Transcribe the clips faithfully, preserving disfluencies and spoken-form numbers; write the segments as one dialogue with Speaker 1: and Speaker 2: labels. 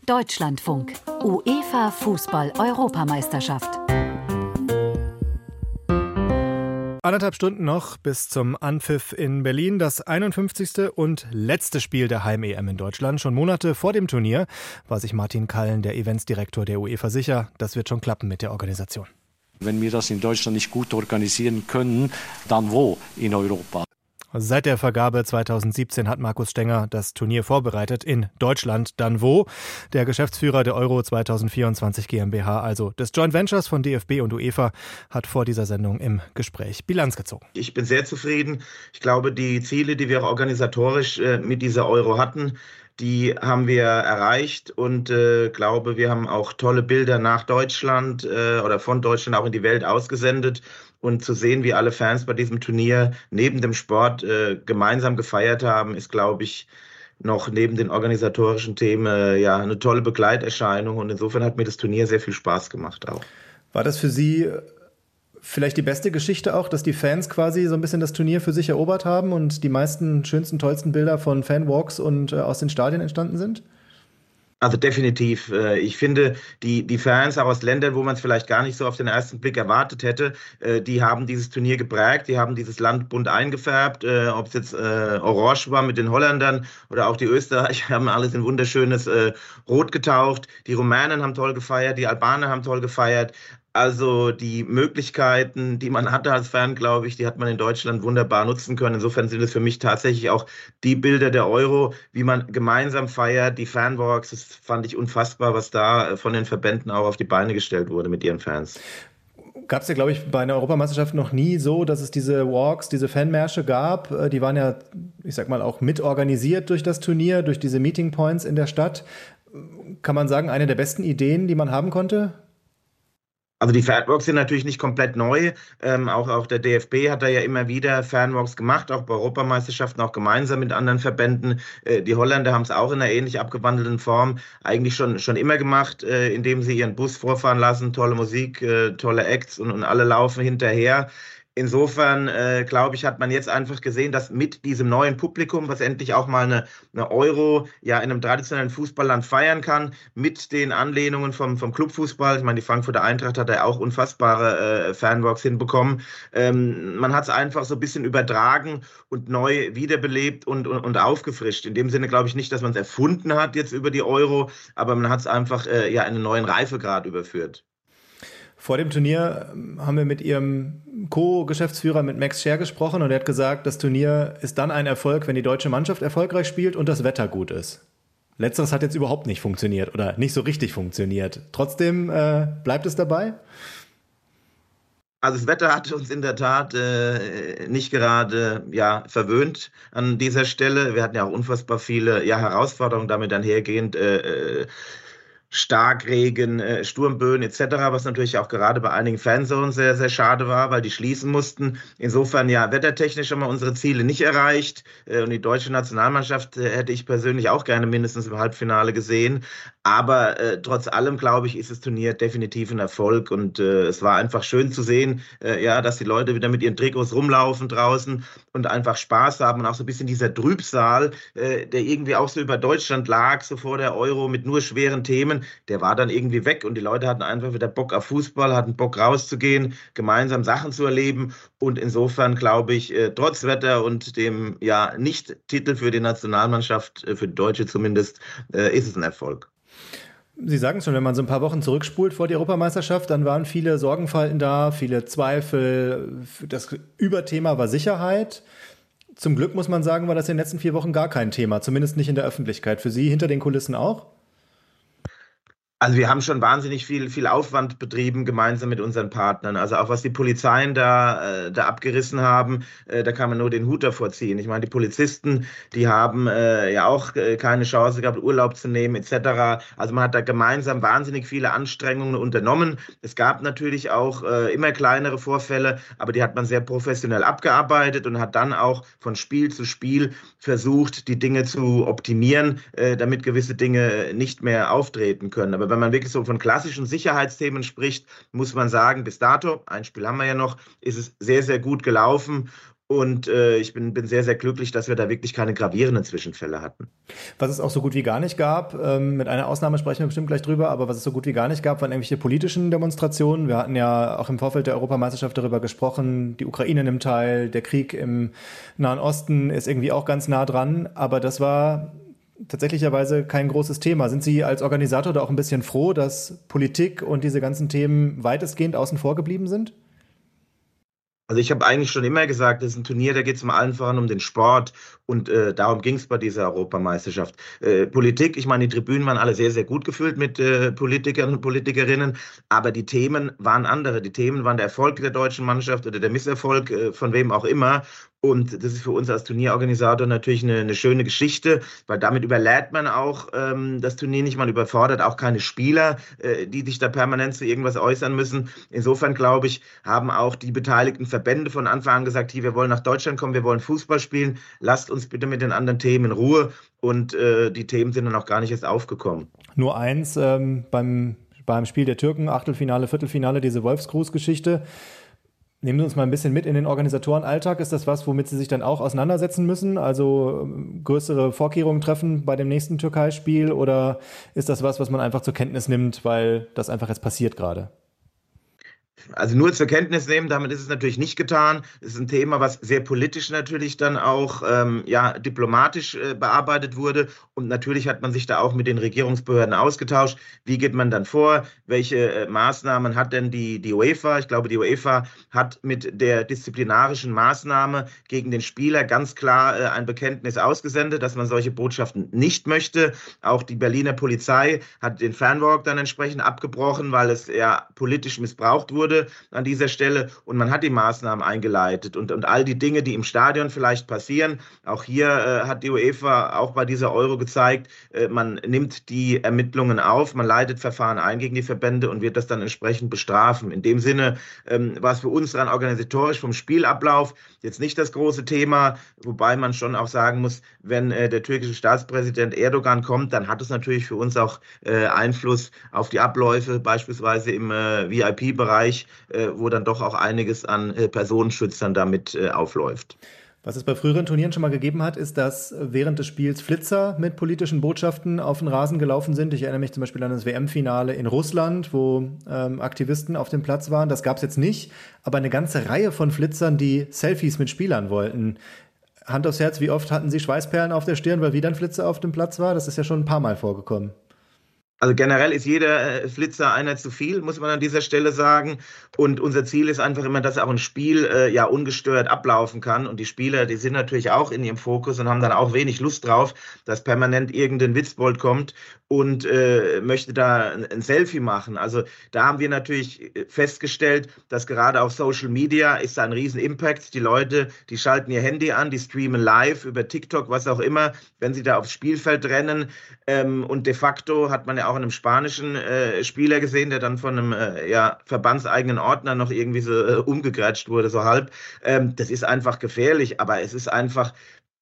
Speaker 1: Deutschlandfunk. UEFA Fußball-Europameisterschaft.
Speaker 2: Anderthalb Stunden noch bis zum Anpfiff in Berlin. Das einundfünfzigste und letzte Spiel der Heim-E M in Deutschland. Schon Monate vor dem Turnier war sich Martin Kallen, der Eventsdirektor der UEFA, sicher, das wird schon klappen mit der Organisation.
Speaker 3: Wenn wir das in Deutschland nicht gut organisieren können, dann wo in Europa?
Speaker 2: Seit der Vergabe zweitausendsiebzehn hat Markus Stenger das Turnier vorbereitet. In Deutschland dann wo? Der Geschäftsführer der Euro zweitausendvierundzwanzig GmbH, also des Joint Ventures von D F B und UEFA, hat vor dieser Sendung im Gespräch Bilanz gezogen.
Speaker 4: Ich bin sehr zufrieden. Ich glaube, die Ziele, die wir auch organisatorisch äh, mit dieser Euro hatten, die haben wir erreicht und äh, glaube, wir haben auch tolle Bilder nach Deutschland äh, oder von Deutschland auch in die Welt ausgesendet. Und zu sehen, wie alle Fans bei diesem Turnier neben dem Sport äh, gemeinsam gefeiert haben, ist, glaube ich, noch neben den organisatorischen Themen äh, ja eine tolle Begleiterscheinung. Und insofern hat mir das Turnier sehr viel Spaß gemacht auch.
Speaker 2: War das für Sie vielleicht die beste Geschichte auch, dass die Fans quasi so ein bisschen das Turnier für sich erobert haben und die meisten schönsten, tollsten Bilder von Fanwalks und äh, aus den Stadien entstanden sind?
Speaker 4: Also definitiv. Ich finde, die, die Fans auch aus Ländern, wo man es vielleicht gar nicht so auf den ersten Blick erwartet hätte, die haben dieses Turnier geprägt, die haben dieses Land bunt eingefärbt, ob es jetzt orange war mit den Holländern oder auch die Österreicher haben alles in wunderschönes Rot getaucht. Die Rumänen haben toll gefeiert, die Albaner haben toll gefeiert. Also die Möglichkeiten, die man hatte als Fan, glaube ich, die hat man in Deutschland wunderbar nutzen können. Insofern sind es für mich tatsächlich auch die Bilder der Euro, wie man gemeinsam feiert, die Fanwalks. Das fand ich unfassbar, was da von den Verbänden auch auf die Beine gestellt wurde mit ihren Fans.
Speaker 2: Gab es ja, glaube ich, bei einer Europameisterschaft noch nie so, dass es diese Walks, diese Fanmärsche gab. Die waren ja, ich sag mal, auch mitorganisiert durch das Turnier, durch diese Meeting Points in der Stadt. Kann man sagen, eine der besten Ideen, die man haben konnte?
Speaker 4: Also die Fanwalks sind natürlich nicht komplett neu. Ähm, auch, auch der D F B hat da ja immer wieder Fanwalks gemacht, auch bei Europameisterschaften, auch gemeinsam mit anderen Verbänden. Äh, die Holländer haben es auch in einer ähnlich abgewandelten Form eigentlich schon, schon immer gemacht, äh, indem sie ihren Bus vorfahren lassen, tolle Musik, äh, tolle Acts und, und alle laufen hinterher. Insofern, äh, glaube ich, hat man jetzt einfach gesehen, dass mit diesem neuen Publikum, was endlich auch mal eine, eine Euro ja in einem traditionellen Fußballland feiern kann, mit den Anlehnungen vom, vom Clubfußball, ich meine, die Frankfurter Eintracht hat ja auch unfassbare äh, Fanwalks hinbekommen. Ähm, man hat es einfach so ein bisschen übertragen und neu wiederbelebt und, und, und aufgefrischt. In dem Sinne glaube ich nicht, dass man es erfunden hat jetzt über die Euro, aber man hat es einfach äh, ja einen neuen Reifegrad überführt.
Speaker 2: Vor dem Turnier haben wir mit Ihrem Co-Geschäftsführer, mit Max Scher, gesprochen und er hat gesagt, das Turnier ist dann ein Erfolg, wenn die deutsche Mannschaft erfolgreich spielt und das Wetter gut ist. Letzteres hat jetzt überhaupt nicht funktioniert oder nicht so richtig funktioniert. Trotzdem äh, bleibt es dabei?
Speaker 4: Also das Wetter hat uns in der Tat äh, nicht gerade ja, verwöhnt an dieser Stelle. Wir hatten ja auch unfassbar viele ja, Herausforderungen damit einhergehend. Äh, Starkregen, äh, Sturmböen et cetera, was natürlich auch gerade bei einigen Fanzones sehr, sehr schade war, weil die schließen mussten. Insofern, ja, wettertechnisch haben wir unsere Ziele nicht erreicht. Äh, und die deutsche Nationalmannschaft äh, hätte ich persönlich auch gerne mindestens im Halbfinale gesehen. Aber äh, trotz allem, glaube ich, ist das Turnier definitiv ein Erfolg. Und äh, es war einfach schön zu sehen, äh, ja, dass die Leute wieder mit ihren Trikots rumlaufen draußen und einfach Spaß haben. Und auch so ein bisschen dieser Trübsal, äh, der irgendwie auch so über Deutschland lag, so vor der Euro mit nur schweren Themen, der war dann irgendwie weg und die Leute hatten einfach wieder Bock auf Fußball, hatten Bock rauszugehen, gemeinsam Sachen zu erleben und insofern glaube ich, äh, trotz Wetter und dem ja Nicht-Titel für die Nationalmannschaft, äh, für die Deutsche zumindest, äh, ist es ein Erfolg.
Speaker 2: Sie sagen es schon, wenn man so ein paar Wochen zurückspult vor die Europameisterschaft, dann waren viele Sorgenfalten da, viele Zweifel. Das Überthema war Sicherheit. Zum Glück muss man sagen, war das in den letzten vier Wochen gar kein Thema, zumindest nicht in der Öffentlichkeit. Für Sie hinter den Kulissen auch?
Speaker 4: Also wir haben schon wahnsinnig viel, viel Aufwand betrieben, gemeinsam mit unseren Partnern. Also auch was die Polizeien da, äh, da abgerissen haben, äh, da kann man nur den Hut davor ziehen. Ich meine, die Polizisten, die haben äh, ja auch äh, keine Chance gehabt, Urlaub zu nehmen et cetera. Also man hat da gemeinsam wahnsinnig viele Anstrengungen unternommen. Es gab natürlich auch äh, immer kleinere Vorfälle, aber die hat man sehr professionell abgearbeitet und hat dann auch von Spiel zu Spiel versucht, die Dinge zu optimieren, äh, damit gewisse Dinge nicht mehr auftreten können. Aber wenn man wirklich so von klassischen Sicherheitsthemen spricht, muss man sagen, bis dato, ein Spiel haben wir ja noch, ist es sehr, sehr gut gelaufen. Und äh, ich bin, bin sehr, sehr glücklich, dass wir da wirklich keine gravierenden Zwischenfälle hatten.
Speaker 2: Was es auch so gut wie gar nicht gab, ähm, mit einer Ausnahme sprechen wir bestimmt gleich drüber, aber was es so gut wie gar nicht gab, waren irgendwelche politischen Demonstrationen. Wir hatten ja auch im Vorfeld der Europameisterschaft darüber gesprochen, die Ukraine nimmt teil, der Krieg im Nahen Osten ist irgendwie auch ganz nah dran, aber das war tatsächlicherweise kein großes Thema. Sind Sie als Organisator da auch ein bisschen froh, dass Politik und diese ganzen Themen weitestgehend außen vor geblieben sind?
Speaker 4: Also ich habe eigentlich schon immer gesagt, das ist ein Turnier, da geht es im allen voran um den Sport und äh, darum ging es bei dieser Europameisterschaft. Äh, Politik, ich meine, die Tribünen waren alle sehr, sehr gut gefüllt mit äh, Politikern und Politikerinnen, aber die Themen waren andere. Die Themen waren der Erfolg der deutschen Mannschaft oder der Misserfolg äh, von wem auch immer. Und das ist für uns als Turnierorganisator natürlich eine, eine schöne Geschichte, weil damit überlädt man auch ähm, das Turnier nicht, man überfordert auch keine Spieler, äh, die sich da permanent zu irgendwas äußern müssen. Insofern, glaube ich, haben auch die beteiligten Verbände von Anfang an gesagt, hier, wir wollen nach Deutschland kommen, wir wollen Fußball spielen, lasst uns bitte mit den anderen Themen in Ruhe. Und äh, die Themen sind dann auch gar nicht erst aufgekommen.
Speaker 2: Nur eins, ähm, beim, beim Spiel der Türken, Achtelfinale, Viertelfinale, diese Wolfsgruß-Geschichte. Nehmen Sie uns mal ein bisschen mit in den Organisatorenalltag. Ist das was, womit Sie sich dann auch auseinandersetzen müssen? Also größere Vorkehrungen treffen bei dem nächsten Türkei-Spiel? Oder ist das was, was man einfach zur Kenntnis nimmt, weil das einfach jetzt passiert gerade?
Speaker 4: Also nur zur Kenntnis nehmen, damit ist es natürlich nicht getan. Es ist ein Thema, was sehr politisch natürlich dann auch ähm, ja, diplomatisch äh, bearbeitet wurde. Und natürlich hat man sich da auch mit den Regierungsbehörden ausgetauscht. Wie geht man dann vor? Welche äh, Maßnahmen hat denn die, die UEFA? Ich glaube, die UEFA hat mit der disziplinarischen Maßnahme gegen den Spieler ganz klar äh, ein Bekenntnis ausgesendet, dass man solche Botschaften nicht möchte. Auch die Berliner Polizei hat den Fanwalk dann entsprechend abgebrochen, weil es ja politisch missbraucht wurde an dieser Stelle, und man hat die Maßnahmen eingeleitet und, und all die Dinge, die im Stadion vielleicht passieren. Auch hier äh, hat die UEFA auch bei dieser Euro gezeigt, äh, man nimmt die Ermittlungen auf, man leitet Verfahren ein gegen die Verbände und wird das dann entsprechend bestrafen. In dem Sinne ähm, war es für uns rein organisatorisch vom Spielablauf jetzt nicht das große Thema, wobei man schon auch sagen muss, wenn äh, der türkische Staatspräsident Erdogan kommt, dann hat es natürlich für uns auch äh, Einfluss auf die Abläufe, beispielsweise im äh, V I P-Bereich, äh, wo dann doch auch einiges an äh, Personenschützern damit äh, aufläuft.
Speaker 2: Was es bei früheren Turnieren schon mal gegeben hat, ist, dass während des Spiels Flitzer mit politischen Botschaften auf den Rasen gelaufen sind. Ich erinnere mich zum Beispiel an das W M-Finale in Russland, wo ähm, Aktivisten auf dem Platz waren. Das gab es jetzt nicht, aber eine ganze Reihe von Flitzern, die Selfies mit Spielern wollten. Hand aufs Herz, wie oft hatten Sie Schweißperlen auf der Stirn, weil wieder ein Flitzer auf dem Platz war? Das ist ja schon ein paar Mal vorgekommen.
Speaker 4: Also generell ist jeder Flitzer einer zu viel, muss man an dieser Stelle sagen. Und unser Ziel ist einfach immer, dass auch ein Spiel äh, ja ungestört ablaufen kann. Und die Spieler, die sind natürlich auch in ihrem Fokus und haben dann auch wenig Lust drauf, dass permanent irgendein Witzbold kommt und äh, möchte da ein, ein Selfie machen. Also da haben wir natürlich festgestellt, dass gerade auf Social Media ist da ein riesen Impact. Die Leute, die schalten ihr Handy an, die streamen live über TikTok, was auch immer, wenn sie da aufs Spielfeld rennen. Ähm, und de facto hat man ja auch einen spanischen äh, Spieler gesehen, der dann von einem äh, ja, verbandseigenen Ordner noch irgendwie so äh, umgegrätscht wurde, so halb. Ähm, das ist einfach gefährlich, aber es ist einfach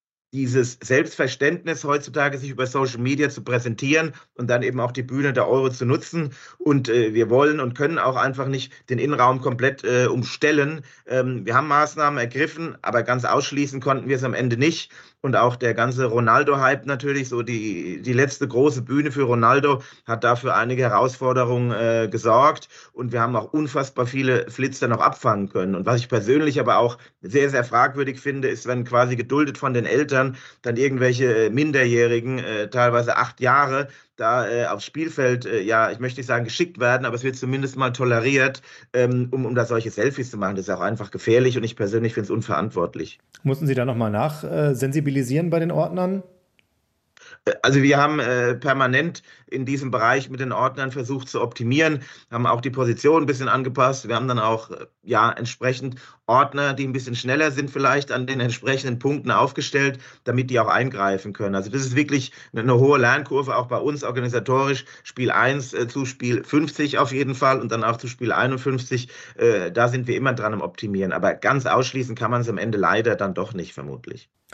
Speaker 4: dieses Selbstverständnis heutzutage, sich über Social Media zu präsentieren und dann eben auch die Bühne der Euro zu nutzen. Und äh, wir wollen und können auch einfach nicht den Innenraum komplett äh, umstellen. Ähm, wir haben Maßnahmen ergriffen, aber ganz ausschließen konnten wir es am Ende nicht. Und auch der ganze Ronaldo-Hype natürlich, so die, die letzte große Bühne für Ronaldo, hat dafür einige Herausforderungen äh, gesorgt. Und wir haben auch unfassbar viele Flitzer noch abfangen können. Und was ich persönlich aber auch sehr, sehr fragwürdig finde, ist, wenn quasi geduldet von den Eltern dann irgendwelche Minderjährigen, äh, teilweise acht Jahre, da äh, aufs Spielfeld, äh, ja, ich möchte nicht sagen geschickt werden, aber es wird zumindest mal toleriert, ähm, um, um da solche Selfies zu machen. Das ist auch einfach gefährlich und ich persönlich finde es unverantwortlich.
Speaker 2: Mussten Sie da nochmal nachsensibilisieren bei den Ordnern?
Speaker 4: Also wir haben äh, permanent in diesem Bereich mit den Ordnern versucht zu optimieren, haben auch die Position ein bisschen angepasst. Wir haben dann auch äh, ja entsprechend Ordner, die ein bisschen schneller sind vielleicht an den entsprechenden Punkten aufgestellt, damit die auch eingreifen können. Also das ist wirklich eine, eine hohe Lernkurve, auch bei uns organisatorisch. Spiel eins äh, zu Spiel fünfzig auf jeden Fall und dann auch zu Spiel einundfünfzig. Äh, da sind wir immer dran am Optimieren. Aber ganz ausschließen kann man es am Ende leider dann doch nicht, vermutlich.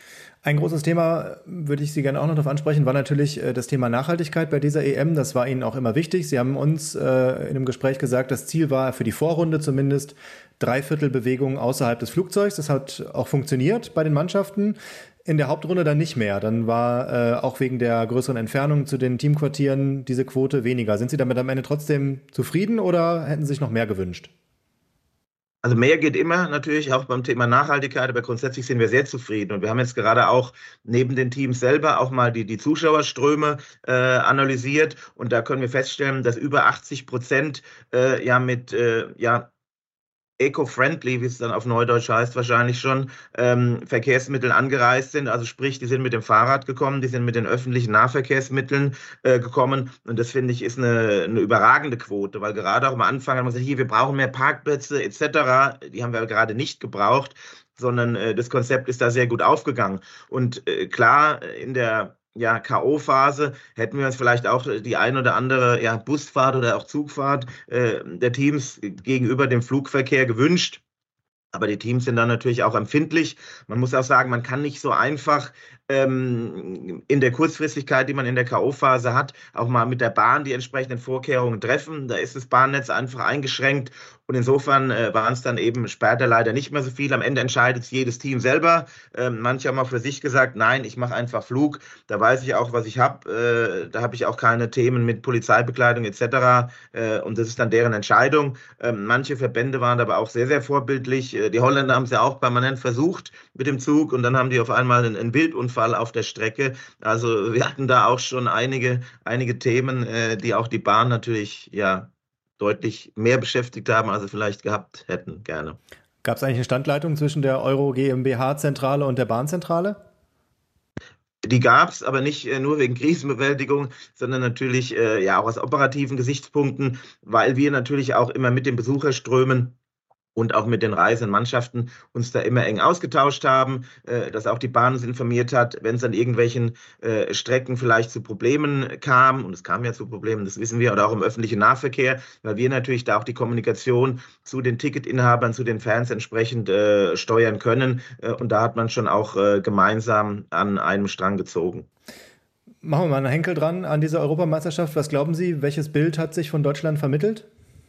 Speaker 2: Ein großes Thema, würde ich Sie gerne auch noch darauf ansprechen, war natürlich das Thema Nachhaltigkeit bei dieser E M. Das war Ihnen auch immer wichtig. Sie haben uns äh, in einem Gespräch gesagt, das Ziel war für die Vorrunde zumindest Dreiviertelbewegung außerhalb des Flugzeugs. Das hat auch funktioniert bei den Mannschaften. In der Hauptrunde dann nicht mehr. Dann war äh, auch wegen der größeren Entfernung zu den Teamquartieren diese Quote weniger. Sind Sie damit am Ende trotzdem zufrieden oder hätten Sie sich noch mehr gewünscht?
Speaker 4: Also mehr geht immer natürlich, auch beim Thema Nachhaltigkeit, aber grundsätzlich sind wir sehr zufrieden. Und wir haben jetzt gerade auch neben den Teams selber auch mal die, die Zuschauerströme äh, analysiert. Und da können wir feststellen, dass über achtzig Prozent äh, ja mit äh, ja, eco-friendly, wie es dann auf Neudeutsch heißt, wahrscheinlich schon, ähm, Verkehrsmittel angereist sind. Also sprich, die sind mit dem Fahrrad gekommen, die sind mit den öffentlichen Nahverkehrsmitteln äh, gekommen. Und das, finde ich, ist eine, eine überragende Quote, weil gerade auch am Anfang haben wir gesagt, hier, wir brauchen mehr Parkplätze et cetera. Die haben wir gerade nicht gebraucht, sondern äh, das Konzept ist da sehr gut aufgegangen. Und äh, klar, in der ja, K O-Phase hätten wir uns vielleicht auch die ein oder andere ja, Busfahrt oder auch Zugfahrt äh, der Teams gegenüber dem Flugverkehr gewünscht. Aber die Teams sind dann natürlich auch empfindlich. Man muss auch sagen, man kann nicht so einfach ähm, in der Kurzfristigkeit, die man in der K O-Phase hat, auch mal mit der Bahn die entsprechenden Vorkehrungen treffen. Da ist das Bahnnetz einfach eingeschränkt. Und insofern äh, waren es dann eben später leider nicht mehr so viel. Am Ende entscheidet jedes Team selber. Ähm, manche haben auch für sich gesagt, nein, ich mache einfach Flug. Da weiß ich auch, was ich habe. Äh, da habe ich auch keine Themen mit Polizeibekleidung et cetera. Äh, und das ist dann deren Entscheidung. Ähm, manche Verbände waren aber auch sehr, sehr vorbildlich. Äh, die Holländer haben es ja auch permanent versucht mit dem Zug. Und dann haben die auf einmal einen, einen Wildunfall auf der Strecke. Also wir hatten da auch schon einige, einige Themen, äh, die auch die Bahn natürlich, ja, deutlich mehr beschäftigt haben, als sie vielleicht gehabt hätten, gerne.
Speaker 2: Gab es eigentlich eine Standleitung zwischen der Euro GmbH-Zentrale und der Bahnzentrale?
Speaker 4: Die gab es, aber nicht äh, nur wegen Krisenbewältigung, sondern natürlich äh, ja auch aus operativen Gesichtspunkten, weil wir natürlich auch immer mit den Besucherströmen und auch mit den reisenden Mannschaften uns da immer eng ausgetauscht haben, äh, dass auch die Bahn uns informiert hat, wenn es an irgendwelchen äh, Strecken vielleicht zu Problemen kam, und es kam ja zu Problemen, das wissen wir, oder auch im öffentlichen Nahverkehr, weil wir natürlich da auch die Kommunikation zu den Ticketinhabern, zu den Fans entsprechend äh, steuern können. Äh, und da hat man schon auch äh, gemeinsam an einem Strang gezogen.
Speaker 2: Machen wir mal einen Henkel dran an dieser Europameisterschaft. Was glauben Sie, welches Bild hat sich von Deutschland vermittelt?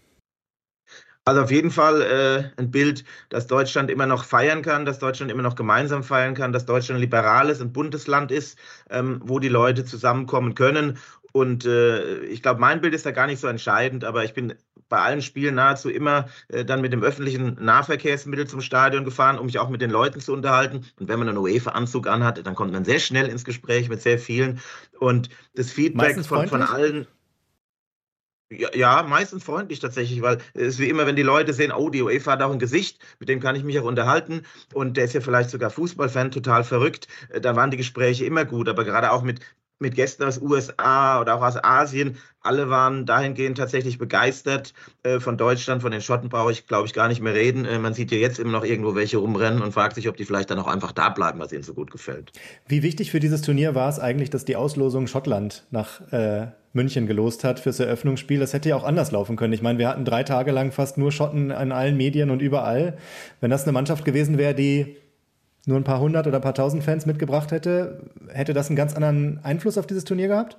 Speaker 4: Also auf jeden Fall äh, ein Bild, dass Deutschland immer noch feiern kann, dass Deutschland immer noch gemeinsam feiern kann, dass Deutschland ein liberales und buntes Land ist, ähm, wo die Leute zusammenkommen können. Und äh, ich glaube, mein Bild ist da gar nicht so entscheidend, aber ich bin bei allen Spielen nahezu immer äh, dann mit dem öffentlichen Nahverkehrsmittel zum Stadion gefahren, um mich auch mit den Leuten zu unterhalten. Und wenn man einen UEFA-Anzug anhat, dann kommt man sehr schnell ins Gespräch mit sehr vielen. Und das Feedback von, von allen... Ja, ja, meistens freundlich tatsächlich, weil es ist wie immer, wenn die Leute sehen, oh, die UEFA hat auch ein Gesicht, mit dem kann ich mich auch unterhalten und der ist ja vielleicht sogar Fußballfan, total verrückt, da waren die Gespräche immer gut, aber gerade auch mit, mit Gästen aus U S A oder auch aus Asien, alle waren dahingehend tatsächlich begeistert äh, von Deutschland, von den Schotten brauche ich, glaube ich, gar nicht mehr reden. Äh, man sieht ja jetzt immer noch irgendwo welche rumrennen und fragt sich, ob die vielleicht dann auch einfach da bleiben, was ihnen so gut gefällt.
Speaker 2: Wie wichtig für dieses Turnier war es eigentlich, dass die Auslosung Schottland nach äh, München gelost hat fürs Eröffnungsspiel? Das hätte ja auch anders laufen können. Ich meine, wir hatten drei Tage lang fast nur Schotten in allen Medien und überall. Wenn das eine Mannschaft gewesen wäre, die nur ein paar hundert oder ein paar tausend Fans mitgebracht hätte, hätte das einen ganz anderen Einfluss auf dieses Turnier gehabt?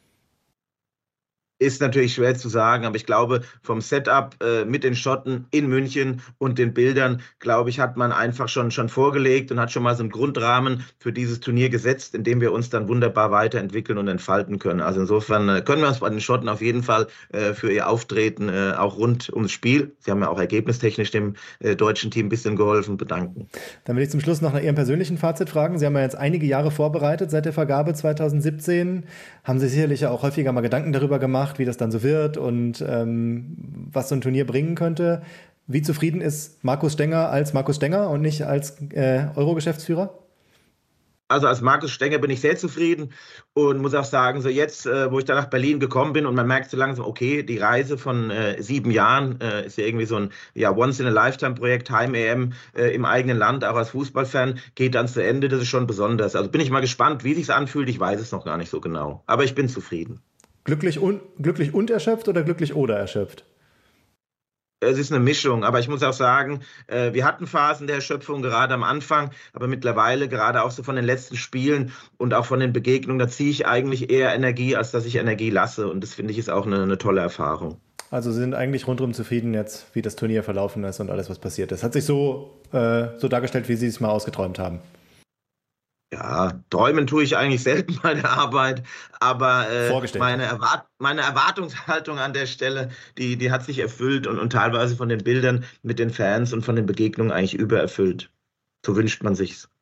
Speaker 4: Ist natürlich schwer zu sagen, aber ich glaube, vom Setup äh, mit den Schotten in München und den Bildern, glaube ich, hat man einfach schon, schon vorgelegt und hat schon mal so einen Grundrahmen für dieses Turnier gesetzt, in dem wir uns dann wunderbar weiterentwickeln und entfalten können. Also insofern äh, können wir uns bei den Schotten auf jeden Fall äh, für ihr Auftreten äh, auch rund ums Spiel, sie haben ja auch ergebnistechnisch dem äh, deutschen Team ein bisschen geholfen, bedanken.
Speaker 2: Dann will ich zum Schluss noch nach Ihrem persönlichen Fazit fragen. Sie haben ja jetzt einige Jahre vorbereitet seit der Vergabe zwanzig siebzehn, haben Sie sicherlich ja auch häufiger mal Gedanken darüber gemacht, wie das dann so wird und ähm, was so ein Turnier bringen könnte. Wie zufrieden ist Markus Stenger als Markus Stenger und nicht als äh, Euro-Geschäftsführer?
Speaker 4: Also als Markus Stenger bin ich sehr zufrieden und muss auch sagen, so jetzt, äh, wo ich da nach Berlin gekommen bin und man merkt so langsam, okay, die Reise von äh, sieben Jahren äh, ist ja irgendwie so ein ja, Once-in-a-Lifetime-Projekt, Heim-E M äh, im eigenen Land, auch als Fußballfan, geht dann zu Ende, das ist schon besonders. Also bin ich mal gespannt, wie sich's anfühlt, ich weiß es noch gar nicht so genau, aber ich bin zufrieden.
Speaker 2: Glücklich und, glücklich und erschöpft oder glücklich oder erschöpft?
Speaker 4: Es ist eine Mischung, aber ich muss auch sagen, äh, wir hatten Phasen der Erschöpfung gerade am Anfang, aber mittlerweile, gerade auch so von den letzten Spielen und auch von den Begegnungen, da ziehe ich eigentlich eher Energie, als dass ich Energie lasse. Und das finde ich ist auch eine, eine tolle Erfahrung.
Speaker 2: Also Sie sind eigentlich rundum zufrieden jetzt, wie das Turnier verlaufen ist und alles, was passiert ist. Hat sich so, äh, so dargestellt, wie Sie es mal ausgeträumt haben.
Speaker 4: Ja, träumen tue ich eigentlich selten bei der Arbeit, aber äh,
Speaker 2: Vorgestellt.
Speaker 4: meine, Erwart meine Erwartungshaltung an der Stelle, die, die hat sich erfüllt und, und teilweise von den Bildern mit den Fans und von den Begegnungen eigentlich übererfüllt. So wünscht man sich's.